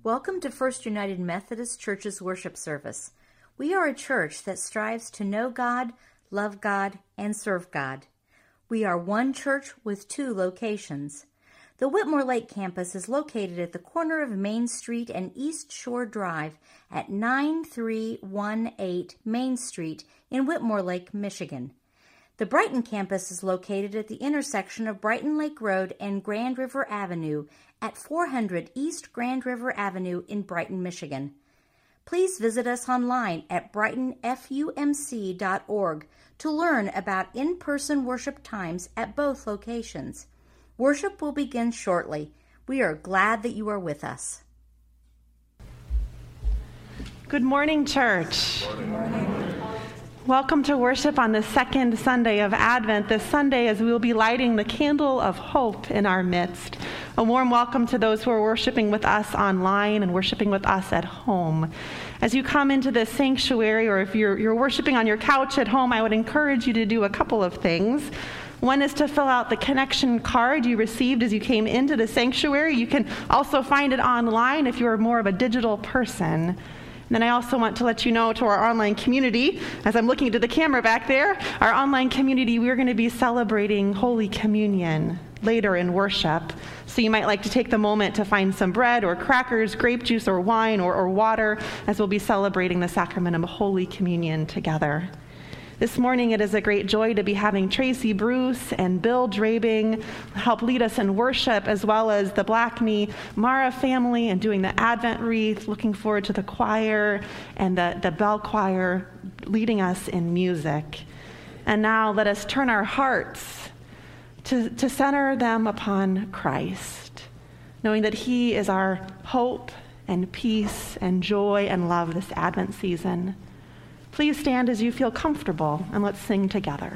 Welcome to First United Methodist Church's worship service. We are a church that strives to know God, love God, and serve God. We are one church with 2 locations. The Whitmore Lake campus is located at the corner of Main Street and East Shore Drive at 9318 Main Street in Whitmore Lake, Michigan. The Brighton campus is located at the intersection of Brighton Lake Road and Grand River Avenue at 400 East Grand River Avenue in Brighton, Michigan. Please visit us online at brightonfumc.org to learn about in-person worship times at both locations. Worship will begin shortly. We are glad that you are with us. Good morning, church. Good morning. Welcome to worship on the second Sunday of Advent. This Sunday, as we will be lighting the candle of hope in our midst. A warm welcome to those who are worshiping with us online and worshiping with us at home. As you come into this sanctuary, or if you're worshiping on your couch at home, I would encourage you to do a couple of things. One is to fill out the connection card you received as you came into the sanctuary. You can also find it online if you're more of a digital person. And then I also want to let you know, to our online community, as I'm looking to the camera back there, our online community, we're going to be celebrating Holy Communion later in worship. So you might like to take the moment to find some bread or crackers, grape juice or wine or water, as we'll be celebrating the sacrament of Holy Communion together. This morning, it is a great joy to be having Tracy Bruce and Bill Drabing help lead us in worship, as well as the Blackney Mara family and doing the Advent wreath. Looking forward to the choir and the bell choir leading us in music. And now let us turn our hearts to center them upon Christ, knowing that He is our hope and peace and joy and love this Advent season. Please stand as you feel comfortable, and let's sing together.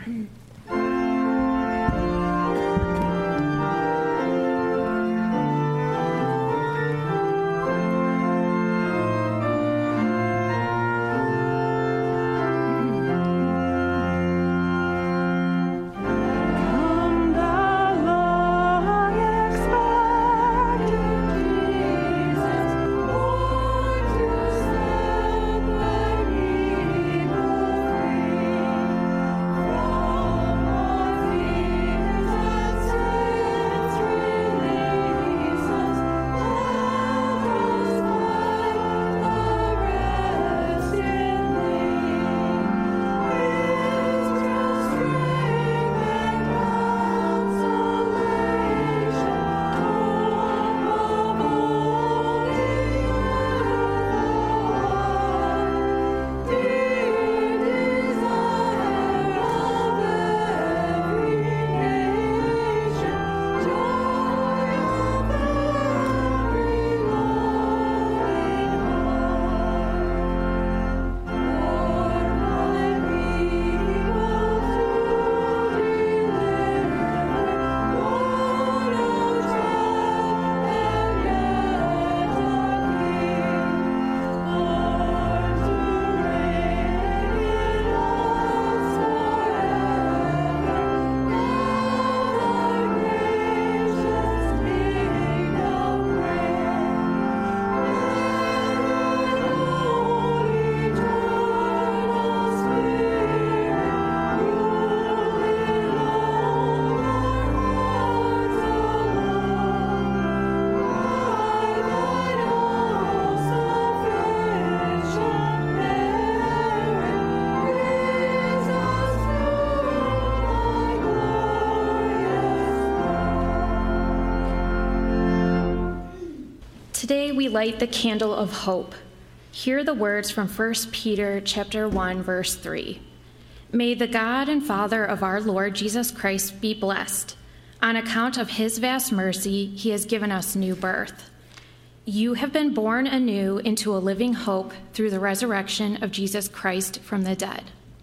Today we light the candle of hope. Hear the words from 1 Peter chapter 1, verse 3. May the God and Father of our Lord Jesus Christ be blessed. On account of his vast mercy, he has given us new birth. You have been born anew into a living hope through the resurrection of Jesus Christ from the dead.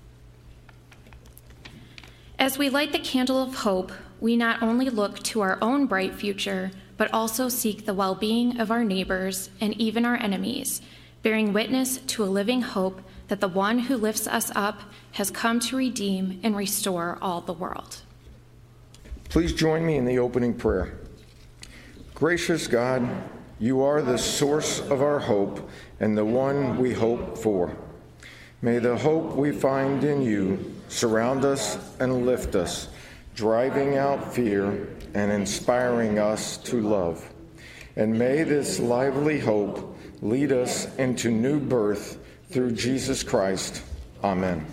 As we light the candle of hope, we not only look to our own bright future, but also seek the well-being of our neighbors and even our enemies, bearing witness to a living hope that the one who lifts us up has come to redeem and restore all the world. Please join me in the opening prayer. Gracious God, You are the source of our hope and the one we hope for. May the hope we find in you surround us and lift us, driving out fear and inspiring us to love. And may this lively hope lead us into new birth through Jesus Christ. Amen.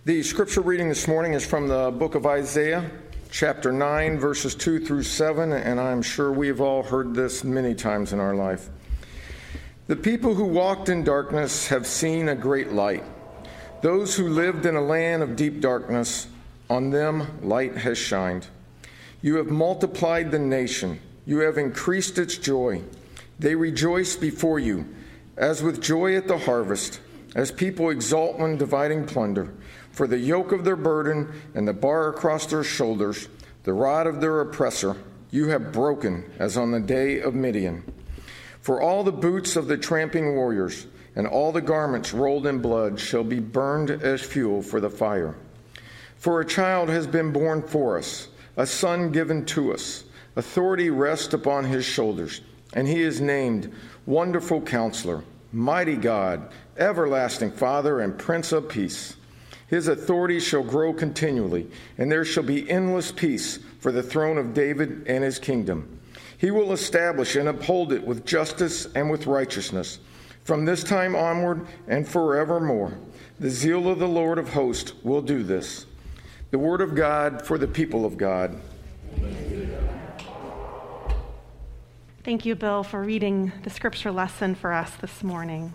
The scripture reading this morning is from the book of Isaiah, chapter 9, verses 2 through 7, and I'm sure we've all heard this many times in our life. The people who walked in darkness have seen a great light. Those who lived in a land of deep darkness, on them light has shined. You have multiplied the nation. You have increased its joy. They rejoice before you, as with joy at the harvest, as people exult when dividing plunder. For the yoke of their burden and the bar across their shoulders, the rod of their oppressor, you have broken as on the day of Midian. For all the boots of the tramping warriors and all the garments rolled in blood shall be burned as fuel for the fire. For a child has been born for us, a son given to us. Authority rests upon his shoulders, and he is named Wonderful Counselor, Mighty God, Everlasting Father, and Prince of Peace. His authority shall grow continually, and there shall be endless peace for the throne of David and his kingdom. He will establish and uphold it with justice and with righteousness, from this time onward and forevermore. The zeal of the Lord of hosts will do this. The word of God for the people of God. Thank you, Bill, for reading the scripture lesson for us this morning.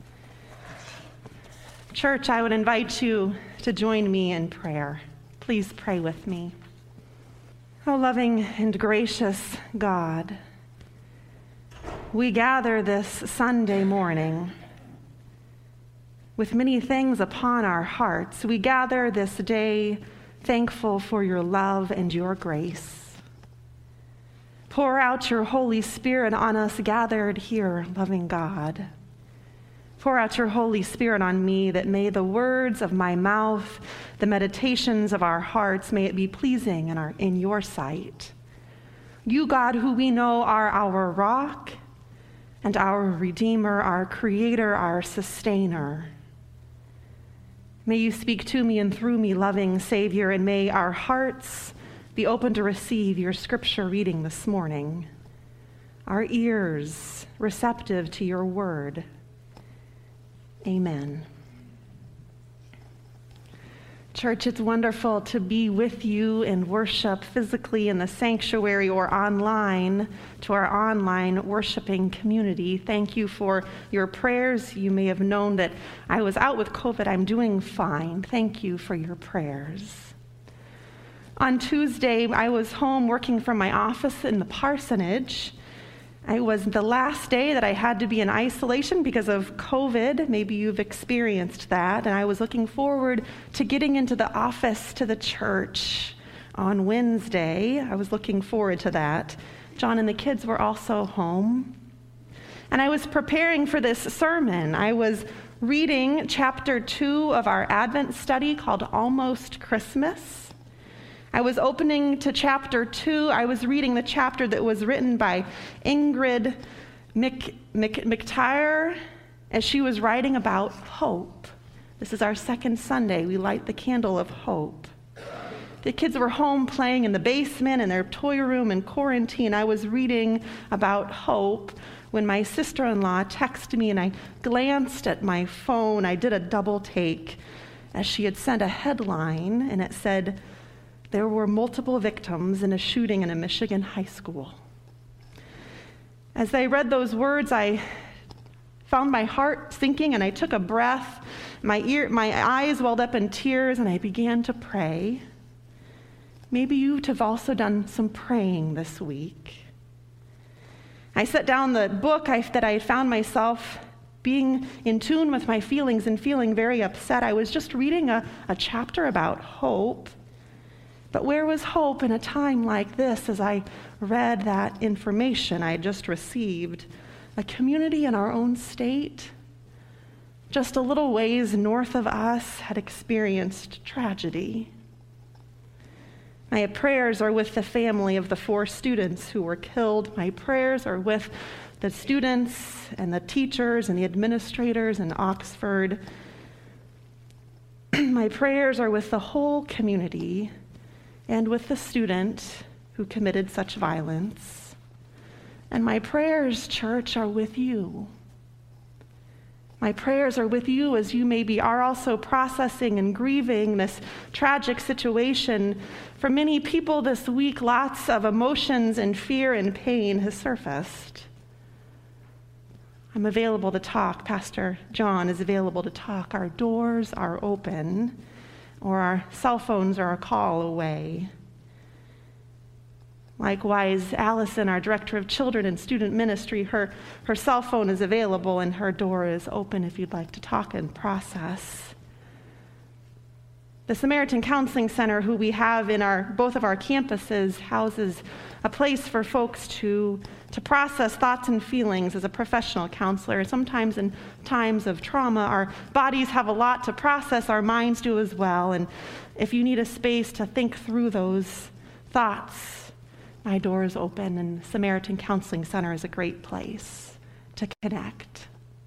Church, I would invite you to join me in prayer. Please pray with me. Oh, loving and gracious God, we gather this Sunday morning with many things upon our hearts. We gather this day thankful for your love and your grace. Pour out your Holy Spirit on us gathered here, loving God. Pour out your Holy Spirit on me, that may the words of my mouth, the meditations of our hearts, may it be pleasing in your sight. You, God, who we know are our rock and our Redeemer, our Creator, our Sustainer. May you speak to me and through me, loving Savior, and may our hearts be open to receive your scripture reading this morning, our ears receptive to your word. Amen. Church, it's wonderful to be with you in worship physically in the sanctuary or online to our online worshiping community. Thank you for your prayers. You may have known that I was out with COVID. I'm doing fine. Thank you for your prayers. On Tuesday, I was home working from my office in the parsonage. It was the last day that I had to be in isolation because of COVID. Maybe you've experienced that. And I was looking forward to getting into the office to the church on Wednesday. I was looking forward to that. John and the kids were also home. And I was preparing for this sermon. I was reading chapter 2 of our Advent study called Almost Christmas. I was opening to chapter 2. I was reading the chapter that was written by Ingrid McTire as she was writing about hope. This is our second Sunday. We light the candle of hope. The kids were home playing in the basement in their toy room in quarantine. I was reading about hope when my sister-in-law texted me, and I glanced at my phone. I did a double take as she had sent a headline, and it said, "There were multiple victims in a shooting in a Michigan high school." As I read those words, I found my heart sinking, and I took a breath. My eyes welled up in tears, and I began to pray. Maybe you have also done some praying this week. I set down the book that I had found myself being in tune with my feelings and feeling very upset. I was just reading a chapter about hope. But where was hope in a time like this as I read that information I had just received? A community in our own state, just a little ways north of us, had experienced tragedy. My prayers are with the family of the 4 students who were killed. My prayers are with the students and the teachers and the administrators in Oxford. My prayers are with the whole community and with the student who committed such violence. And my prayers, church, are with you. My prayers are with you as you maybe are also processing and grieving this tragic situation. For many people this week, lots of emotions and fear and pain has surfaced. I'm available to talk. Pastor John is available to talk. Our doors are open, or our cell phones are a call away. Likewise, Allison, our director of children and student ministry, her cell phone is available and her door is open if you'd like to talk and process. The Samaritan Counseling Center, who we have in both of our campuses, houses a place for folks to process thoughts and feelings as a professional counselor. Sometimes in times of trauma, our bodies have a lot to process, our minds do as well. And if you need a space to think through those thoughts, my door is open, and Samaritan Counseling Center is a great place to connect.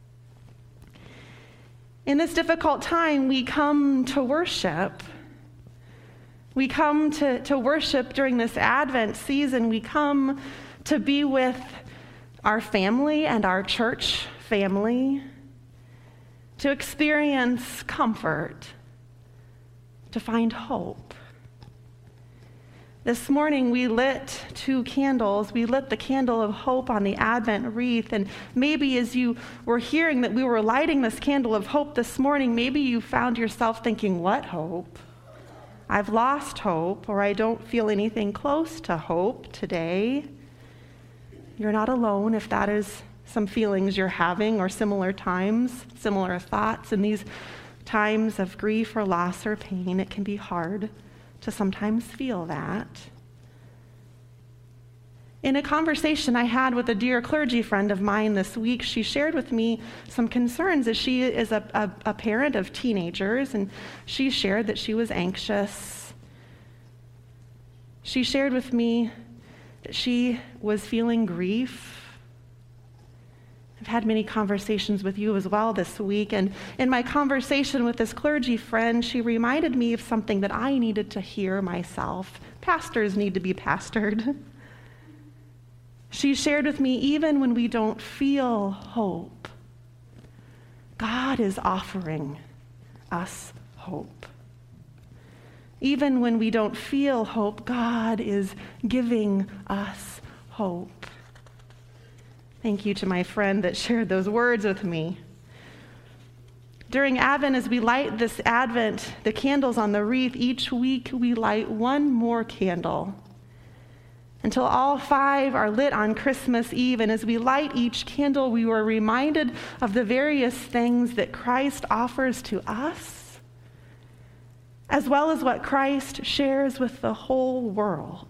In this difficult time, we come to worship. We come to worship during this Advent season. We come to be with our family and our church family, to experience comfort, to find hope. This morning we lit 2 candles. We lit the candle of hope on the Advent wreath, and maybe as you were hearing that we were lighting this candle of hope this morning, maybe you found yourself thinking, what hope? I've lost hope, or I don't feel anything close to hope today. You're not alone if that is some feelings you're having, or similar times, similar thoughts. In these times of grief or loss or pain, it can be hard to sometimes feel that. In a conversation I had with a dear clergy friend of mine this week, she shared with me some concerns as she is a parent of teenagers, and she shared that she was anxious. She shared with me that she was feeling grief. I've had many conversations with you as well this week, and in my conversation with this clergy friend, she reminded me of something that I needed to hear myself. Pastors need to be pastored. She shared with me, even when we don't feel hope, God is offering us hope. Even when we don't feel hope, God is giving us hope. Thank you to my friend that shared those words with me. During Advent, as we light this Advent, the candles on the wreath, each week we light one more candle until all 5 are lit on Christmas Eve. And as we light each candle, we were reminded of the various things that Christ offers to us, as well as what Christ shares with the whole world.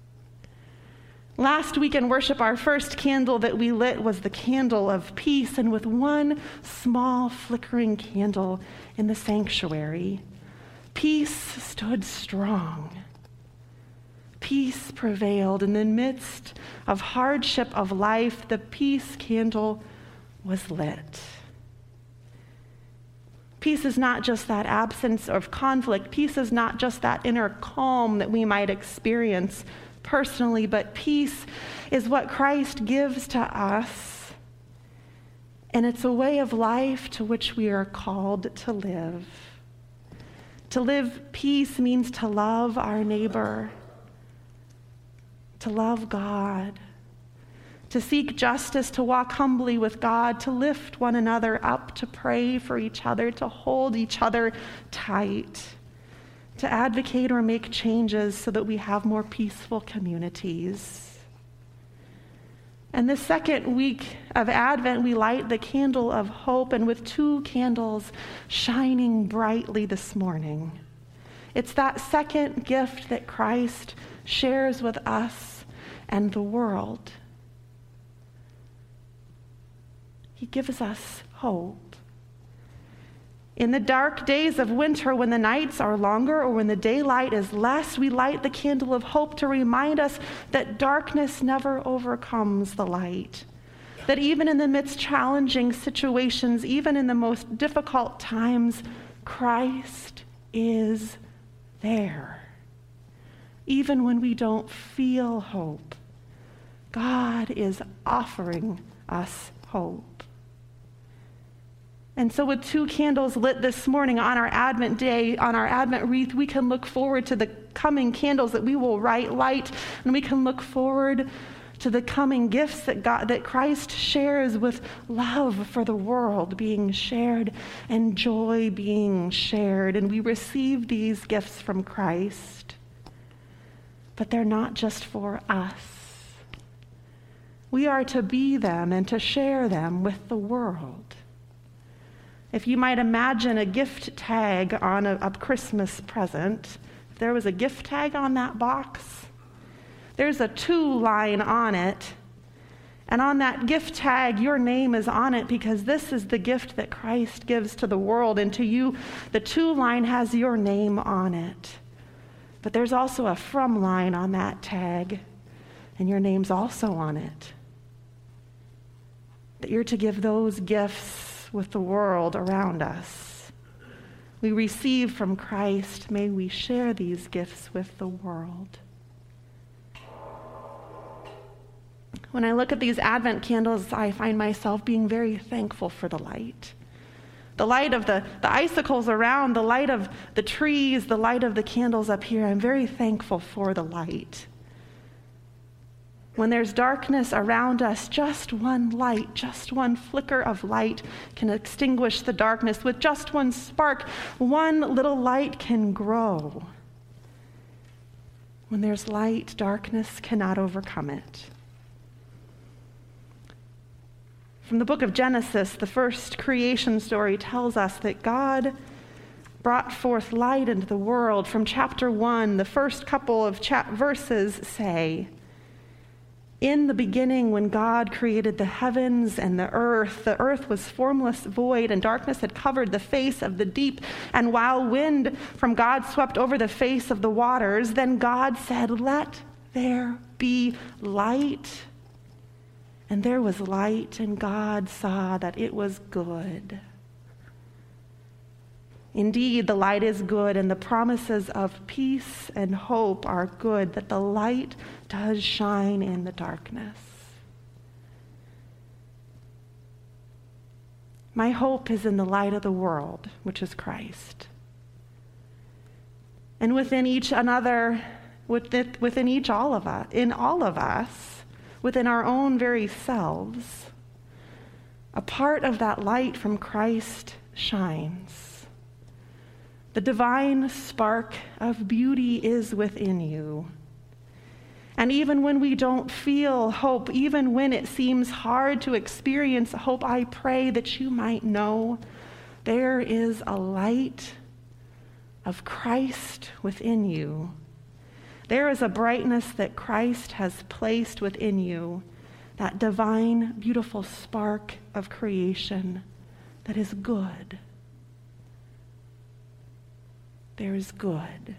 Last week in worship, our first candle that we lit was the candle of peace, and with one small flickering candle in the sanctuary, peace stood strong. Peace prevailed in the midst of hardship of life. The peace candle was lit. Peace is not just that absence of conflict. Peace is not just that inner calm that we might experience personally, but peace is what Christ gives to us, and it's a way of life to which we are called to live. To live peace means to love our neighbor, to love God, to seek justice, to walk humbly with God, to lift one another up, to pray for each other, to hold each other tight, to advocate or make changes so that we have more peaceful communities. And the second week of Advent, we light the candle of hope, and with 2 candles shining brightly this morning. It's that second gift that Christ shares with us and the world. He gives us hope. In the dark days of winter, when the nights are longer or when the daylight is less, we light the candle of hope to remind us that darkness never overcomes the light. That even in the midst of challenging situations, even in the most difficult times, Christ is there. Even when we don't feel hope, God is offering us hope. And so with 2 candles lit this morning on our Advent day, on our Advent wreath, we can look forward to the coming candles that we will light, and we can look forward to the coming gifts that Christ shares, with love for the world being shared and joy being shared. And we receive these gifts from Christ, but they're not just for us. We are to be them and to share them with the world. If you might imagine a gift tag on a Christmas present, if there was a gift tag on that box, there's a to line on it. And on that gift tag, your name is on it because this is the gift that Christ gives to the world. And to you, the to line has your name on it. But there's also a from line on that tag, and your name's also on it. That you're to give those gifts with the world around us. We receive from Christ. May we share these gifts with the world. When I look at these Advent candles, I find myself being very thankful for the light. The light of the icicles around, the light of the trees, the light of the candles up here. I'm very thankful for the light. When there's darkness around us, just one light, just one flicker of light can extinguish the darkness. With just one spark, one little light can grow. When there's light, darkness cannot overcome it. From the book of Genesis, the first creation story tells us that God brought forth light into the world. From chapter 1, the first couple of verses say, "In the beginning, when God created the heavens and the earth was formless, void, and darkness had covered the face of the deep. And while wind from God swept over the face of the waters, then God said, 'Let there be light.' And there was light, and God saw that it was good." Indeed, the light is good, and the promises of peace and hope are good, that the light does shine in the darkness. My hope is in the light of the world, which is Christ. And within each another, within each all of us, in all of us, within our own very selves, a part of that light from Christ shines. The divine spark of beauty is within you. And even when we don't feel hope, even when it seems hard to experience hope, I pray that you might know there is a light of Christ within you. There is a brightness that Christ has placed within you, that divine, beautiful spark of creation that is good. There is good.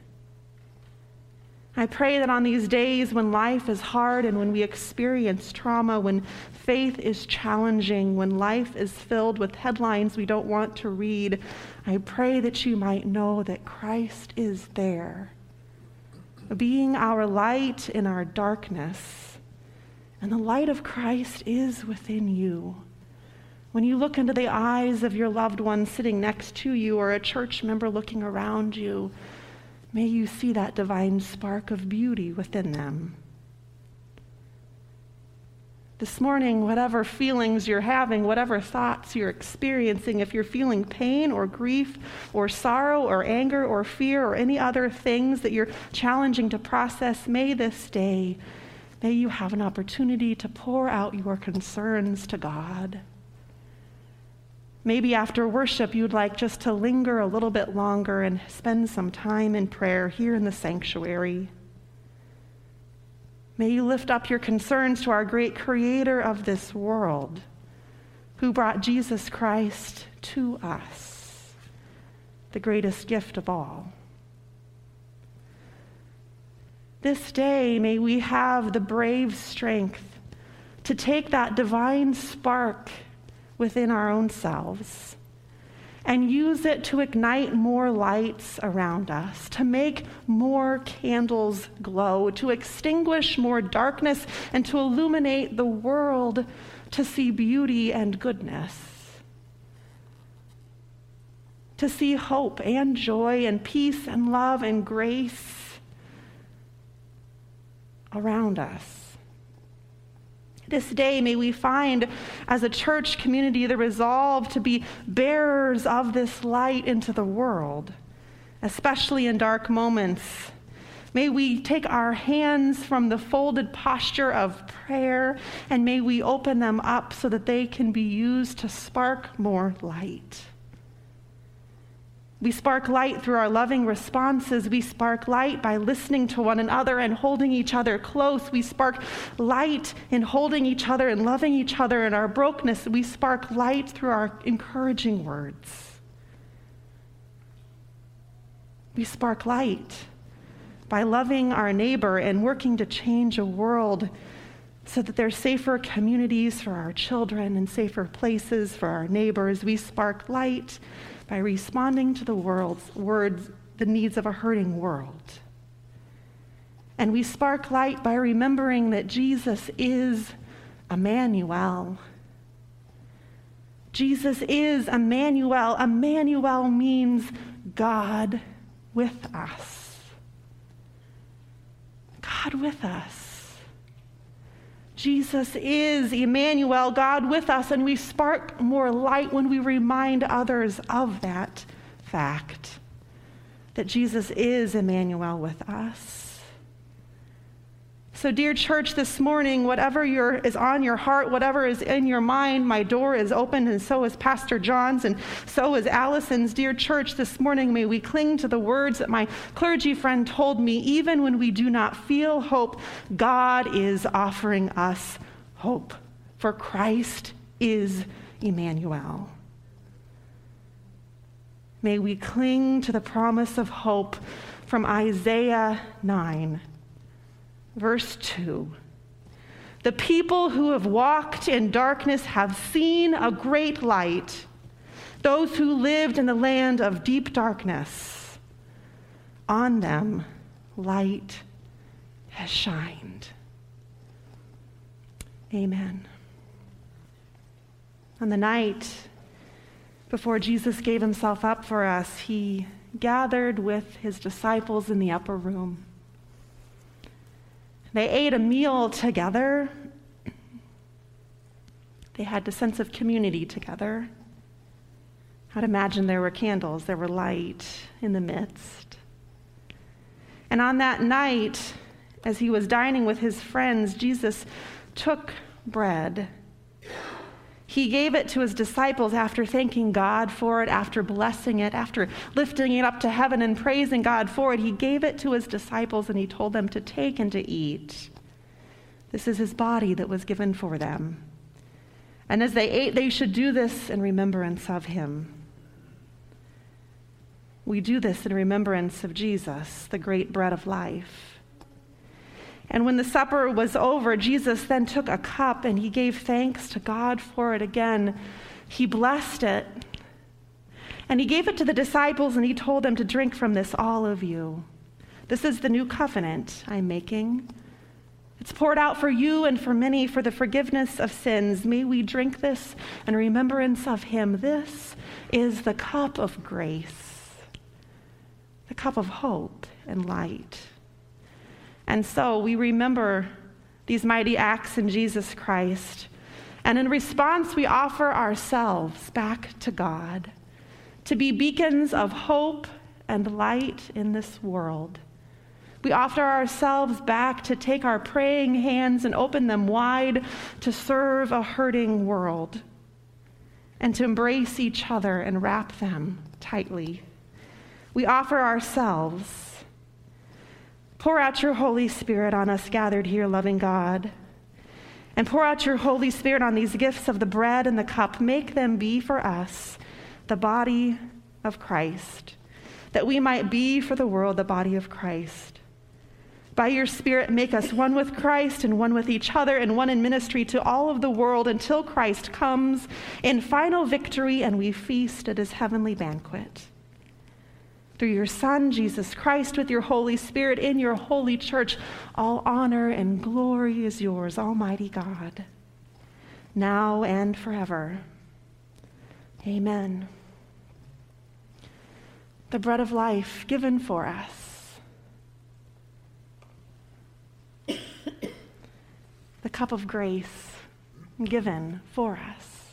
I pray that on these days when life is hard and when we experience trauma, when faith is challenging, when life is filled with headlines we don't want to read, I pray that you might know that Christ is there, being our light in our darkness. And the light of Christ is within you. When you look into the eyes of your loved one sitting next to you or a church member looking around you, may you see that divine spark of beauty within them. This morning, whatever feelings you're having, whatever thoughts you're experiencing, if you're feeling pain or grief or sorrow or anger or fear or any other things that you're challenging to process, may this day, may you have an opportunity to pour out your concerns to God. Maybe after worship, you'd like just to linger a little bit longer and spend some time in prayer here in the sanctuary. May you lift up your concerns to our great creator of this world, who brought Jesus Christ to us, the greatest gift of all. This day, may we have the brave strength to take that divine spark within our own selves and use it to ignite more lights around us, to make more candles glow, to extinguish more darkness, and to illuminate the world to see beauty and goodness. to see hope and joy and peace and love and grace around us. This day, may we find as a church community the resolve to be bearers of this light into the world, especially in dark moments. May we take our hands from the folded posture of prayer, and may we open them up so that they can be used to spark more light. We spark light through our loving responses. We spark light by listening to one another and holding each other close. We spark light in holding each other and loving each other in our brokenness. We spark light through our encouraging words. We spark light by loving our neighbor and working to change a world so that there's safer communities for our children and safer places for our neighbors. We spark light by responding to the world's words, the needs of a hurting world. And we spark light by remembering that Jesus is Emmanuel. Jesus is Emmanuel. Emmanuel means God with us. God with us. Jesus is Emmanuel, God with us, and we spark more light when we remind others of that fact, that Jesus is Emmanuel with us. So, dear church, this morning, whatever is on your heart, whatever is in your mind, my door is open, and so is Pastor John's, and so is Allison's. Dear church, this morning, may we cling to the words that my clergy friend told me. Even when we do not feel hope, God is offering us hope, for Christ is Emmanuel. May we cling to the promise of hope from Isaiah 9. Verse 2, the people who have walked in darkness have seen a great light. Those who lived in the land of deep darkness, on them light has shined. Amen. On the night before Jesus gave himself up for us, he gathered with his disciples in the upper room. They ate a meal together. They had a sense of community together. I'd imagine there were candles, there were light in the midst. And on that night, as he was dining with his friends, Jesus took bread. He gave it to his disciples after thanking God for it, after blessing it, after lifting it up to heaven and praising God for it. He gave it to his disciples and he told them to take and to eat. This is his body that was given for them. And as they ate, they should do this in remembrance of him. We do this in remembrance of Jesus, the great bread of life. And when the supper was over, Jesus then took a cup and he gave thanks to God for it again. He blessed it. And he gave it to the disciples and he told them to drink from this, all of you. This is the new covenant I'm making. It's poured out for you and for many for the forgiveness of sins. May we drink this in remembrance of him. This is the cup of grace, the cup of hope and light. And so we remember these mighty acts in Jesus Christ. And in response, we offer ourselves back to God to be beacons of hope and light in this world. We offer ourselves back to take our praying hands and open them wide to serve a hurting world and to embrace each other and wrap them tightly. We offer ourselves. Pour out your Holy Spirit on us gathered here, loving God. And pour out your Holy Spirit on these gifts of the bread and the cup. Make them be for us the body of Christ, that we might be for the world the body of Christ. By your Spirit, make us one with Christ and one with each other and one in ministry to all of the world until Christ comes in final victory and we feast at his heavenly banquet. Through your Son, Jesus Christ, with your Holy Spirit in your holy church, all honor and glory is yours, Almighty God, now and forever. Amen. the bread of life given for us, the cup of grace given for us.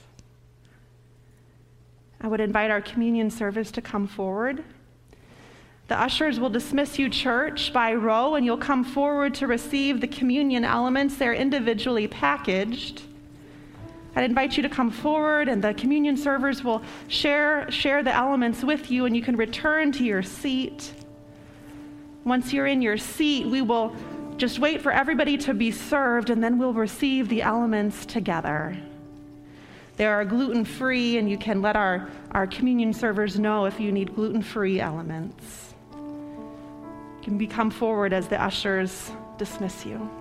I would invite our communion service to come forward. The ushers will dismiss you, church, by row, and you'll come forward to receive the communion elements. They're individually packaged. I'd invite you to come forward, and the communion servers will share the elements with you, and you can return to your seat. Once you're in your seat, we will just wait for everybody to be served, and then we'll receive the elements together. They are gluten-free, and you can let our communion servers know if you need gluten-free elements. You can come forward as the ushers dismiss you.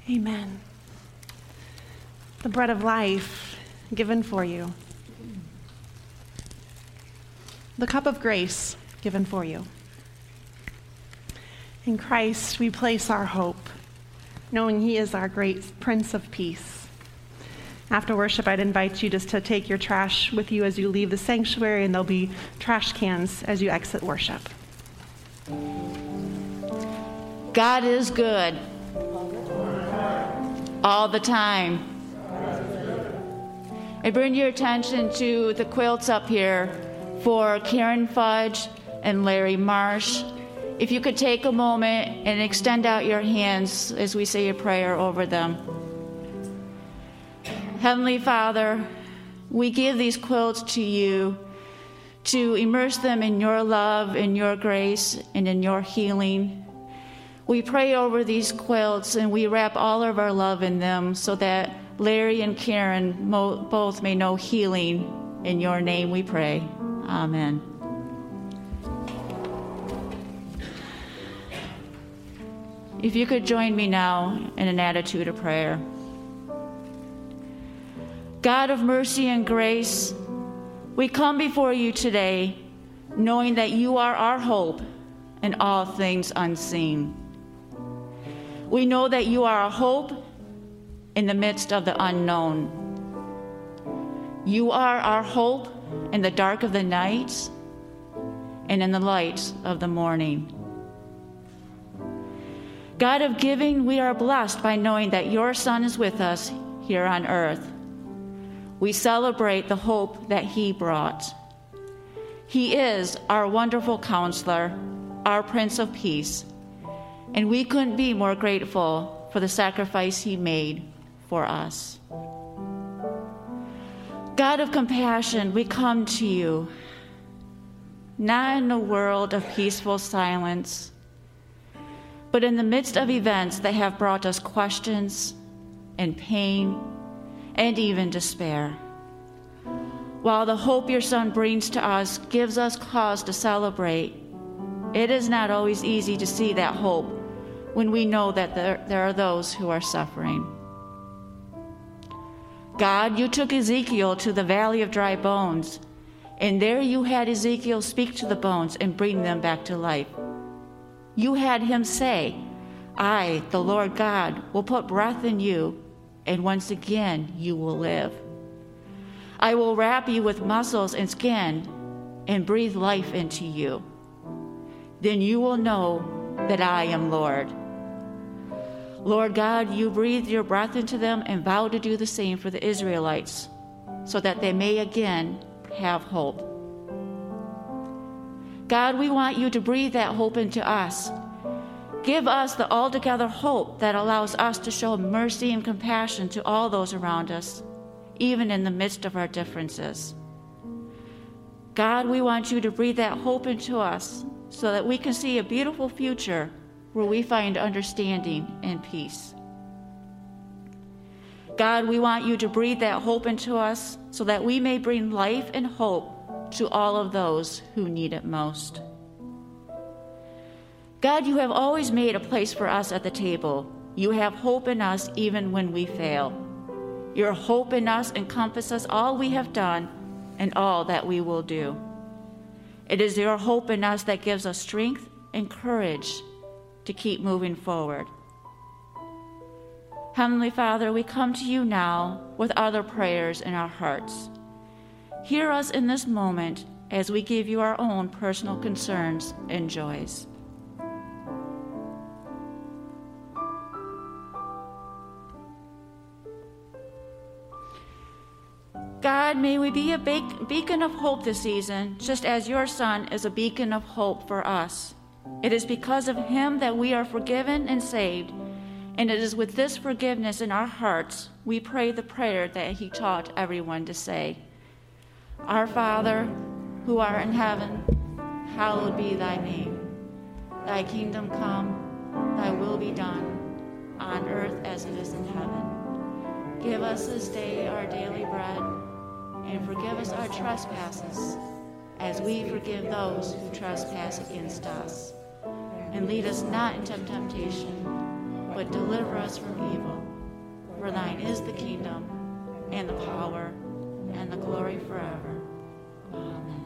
Amen. The bread of life given for you. The cup of grace given for you. In Christ we place our hope, knowing he is our great Prince of Peace. After worship, I'd invite you just to take your trash with you as you leave the sanctuary, and there'll be trash cans as you exit worship. God is good all the time. I bring your attention to the quilts up here for Karen Fudge and Larry Marsh. If you could take a moment and extend out your hands as we say a prayer over them. Heavenly Father, we give these quilts to you to immerse them in your love, in your grace, and in your healing. We pray over these quilts and we wrap all of our love in them so that Larry and Karen both may know healing. In your name we pray. Amen. If you could join me now in an attitude of prayer. God of mercy and grace, we come before you today knowing that you are our hope in all things unseen. We know that you are a hope in the midst of the unknown. You are our hope in the dark of the night and in the light of the morning. God of giving, we are blessed by knowing that your Son is with us here on earth. We celebrate the hope that he brought. He is our wonderful counselor, our Prince of Peace, and we couldn't be more grateful for the sacrifice he made for us. God of compassion, we come to you, not in a world of peaceful silence, but in the midst of events that have brought us questions and pain and even despair. While the hope your Son brings to us gives us cause to celebrate, it is not always easy to see that hope when we know that there are those who are suffering. God, you took Ezekiel to the valley of dry bones, and there you had Ezekiel speak to the bones and bring them back to life. You had him say, I, the Lord God, will put breath in you, and once again you will live. I will wrap you with muscles and skin and breathe life into you. Then you will know that I am Lord. Lord God, you breathed your breath into them and vowed to do the same for the Israelites, so that they may again have hope. God, we want you to breathe that hope into us. Give us the altogether hope that allows us to show mercy and compassion to all those around us, even in the midst of our differences. God, we want you to breathe that hope into us so that we can see a beautiful future where we find understanding and peace. God, we want you to breathe that hope into us so that we may bring life and hope to all of those who need it most. God, you have always made a place for us at the table. You have hope in us even when we fail. Your hope in us encompasses all we have done and all that we will do. It is your hope in us that gives us strength and courage to keep moving forward. Heavenly Father, we come to you now with other prayers in our hearts. Hear us in this moment as we give you our own personal concerns and joys. God, may we be a beacon of hope this season, just as your Son is a beacon of hope for us. It is because of him that we are forgiven and saved, and it is with this forgiveness in our hearts we pray the prayer that he taught everyone to say. Our Father, who art in heaven, hallowed be thy name. Thy kingdom come, thy will be done, on earth as it is in heaven. Give us this day our daily bread, and forgive us our trespasses, as we forgive those who trespass against us. And lead us not into temptation, but deliver us from evil. For thine is the kingdom, and the power, and the glory forever. Amen.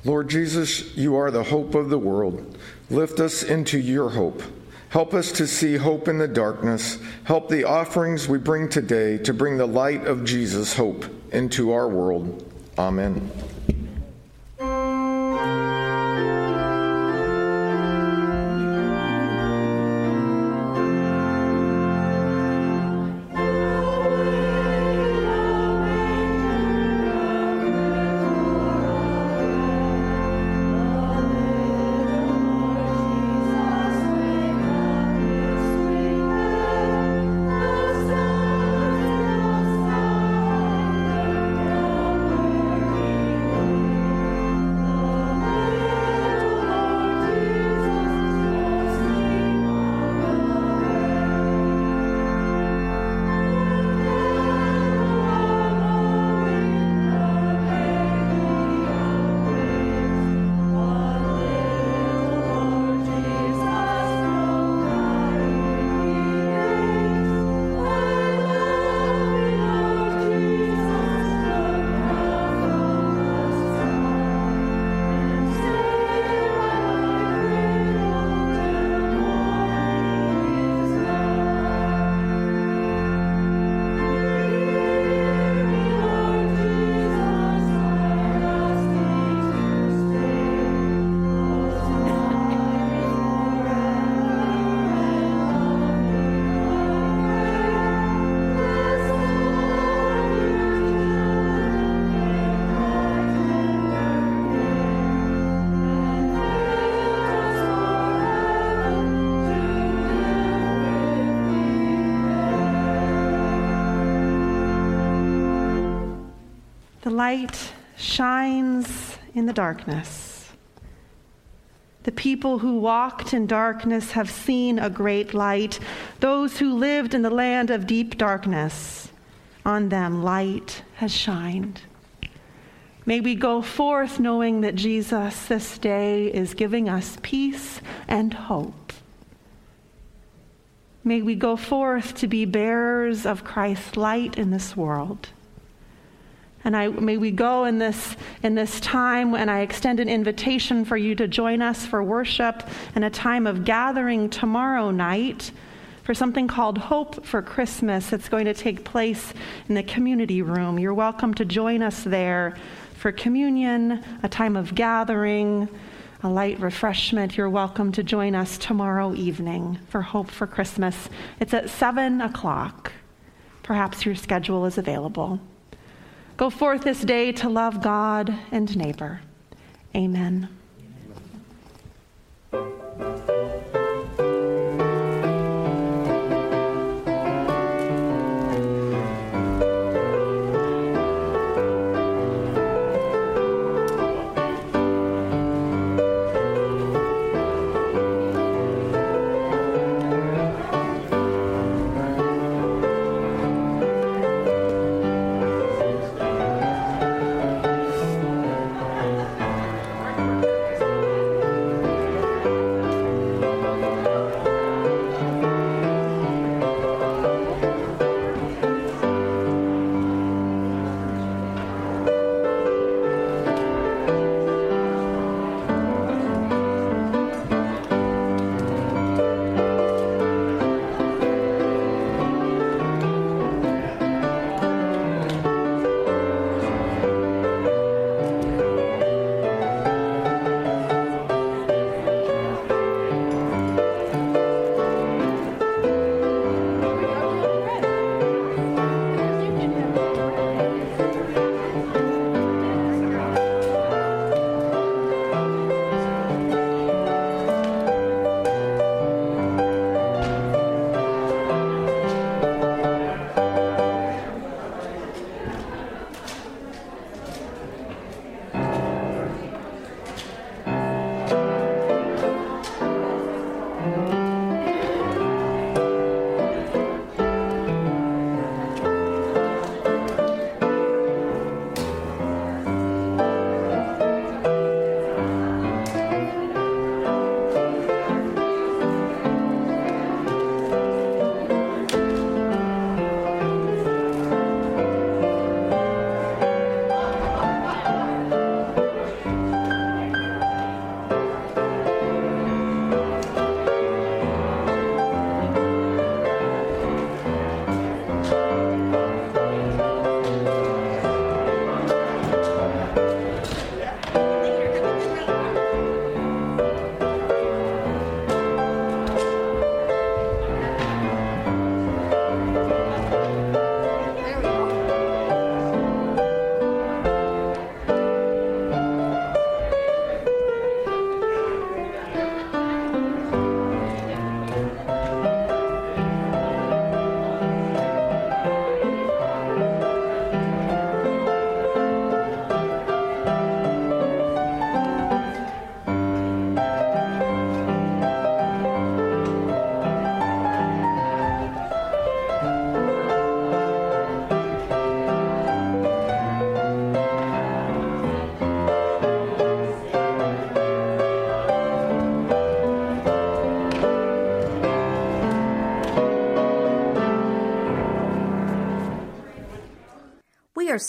Lord Jesus, you are the hope of the world. Lift us into your hope. Help us to see hope in the darkness. Help the offerings we bring today to bring the light of Jesus' hope into our world. Amen. The light shines in the darkness. The people who walked in darkness have seen a great light. Those who lived in the land of deep darkness, on them light has shined. May we go forth knowing that Jesus this day is giving us peace and hope. May we go forth to be bearers of Christ's light in this world. And may we go in this time, and I extend an invitation for you to join us for worship and a time of gathering tomorrow night for something called Hope for Christmas. It's going to take place in the community room. You're welcome to join us there for communion, a time of gathering, a light refreshment. You're welcome to join us tomorrow evening for Hope for Christmas. It's at 7:00. Perhaps your schedule is available. Go forth this day to love God and neighbor. Amen.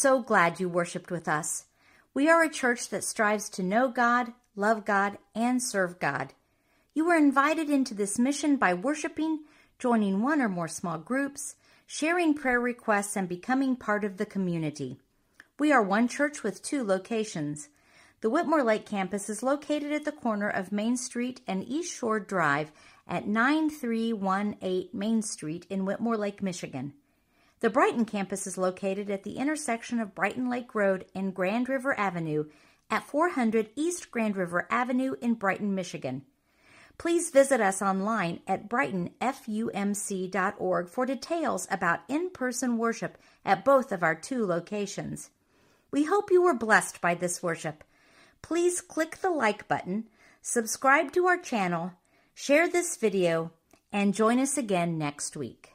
so glad you worshiped with us. We are a church that strives to know God, love God, and serve God. You were invited into this mission by worshiping, joining one or more small groups, sharing prayer requests, and becoming part of the community. We are one church with 2 locations. The Whitmore Lake campus is located at the corner of Main Street and East Shore Drive at 9318 Main Street in Whitmore Lake, Michigan. The Brighton campus is located at the intersection of Brighton Lake Road and Grand River Avenue at 400 East Grand River Avenue in Brighton, Michigan. Please visit us online at brightonfumc.org for details about in-person worship at both of our 2 locations. We hope you were blessed by this worship. Please click the like button, subscribe to our channel, share this video, and join us again next week.